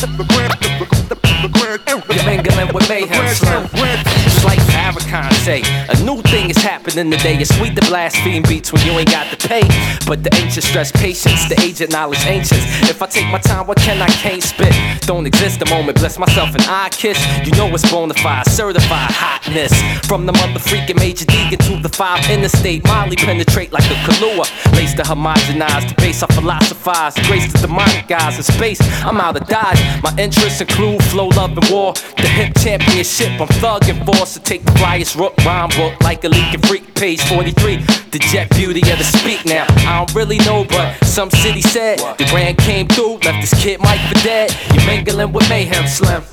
You're mingling with mayhem, Slim. Just like Farrakhan say, a new thing is happening today. It's sweet to blaspheme beats when you ain't got to pay. But the ancient stress patience, the aged knowledge ancients. If I take my time, what can I can't spit? Don't exist a moment, bless myself an eye kiss. You know it's bona fide, certified hotness. From the mother freaking Major Deegan to the 5 interstate, Molly penetrate like a Kahlua. Lace to homogenize, the base I philosophize. Grace the demonic guys in space, I'm out of dodge. My interests include flow, love, and war. The hip championship I'm thugging for. So take the flyest rook rhyme book like a leaking freak. Page 43, the jet beauty of the speak now. I don't really know, but some city said the grand came through, left this kid Mike for dead. You're mingling with mayhem, Slim.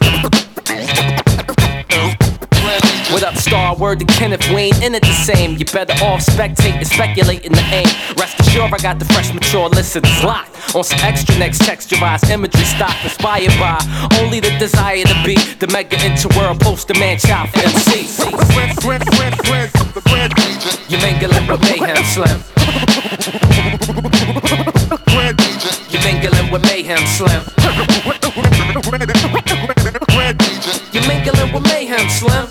What up, star? Word to Kenneth, we ain't in it the same. You better off spectate and speculate in the aim. Rest assured, I got the fresh, mature listeners locked on some extra next texturized imagery stock inspired by only the desire to be the mega interworld poster man child for MC. You're mingling with mayhem, Slim. You're mingling with mayhem, Slim. You're mingling with mayhem, Slim.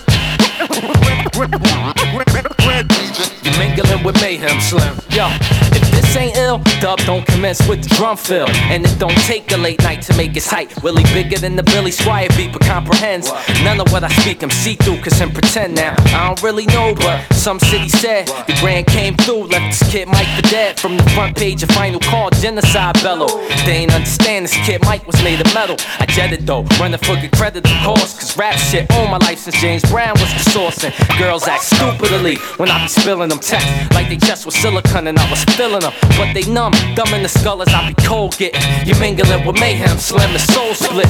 You're mingling with mayhem, Slim. Yo, if this ain't ill, dub don't commence with the drum fill. And it don't take a late night to make it tight. Willie bigger than the Billy Squire beat, but comprehends none of what I speak, I'm see-through, cause I'm pretend now. I don't really know, but some city said the grand came through, left this kid Mike for dead. From the front page of Final Call, genocide bellow. They ain't understand this kid Mike was made of metal. I jetted though, running for good credit of course, cause rap shit all my life since James Brown was the source. And girls act stupidly when I be spilling them texts like they chest with silicone and I was filling them. But they numb, dumb in the skull as I be cold getting. You're mingling with mayhem, Slim, the soul split.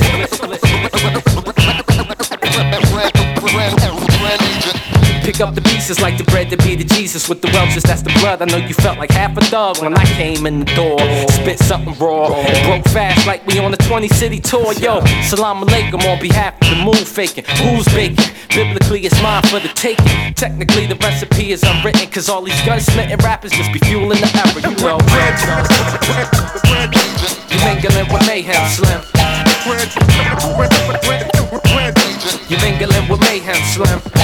Pick up the pieces like the bread to be the Jesus with the Welch's, that's the blood. I know you felt like half a thug when I came in the door. Spit something raw, it broke fast like we on a 20-city tour. Yo, salam alaikum on behalf of the moon faking. Who's baking? Biblically it's mine for the taking. Technically the recipe is unwritten, cause all these gunsmithing rappers just be fueling the error, you know. You mingling with mayhem, Slim. You mingling with mayhem, Slim.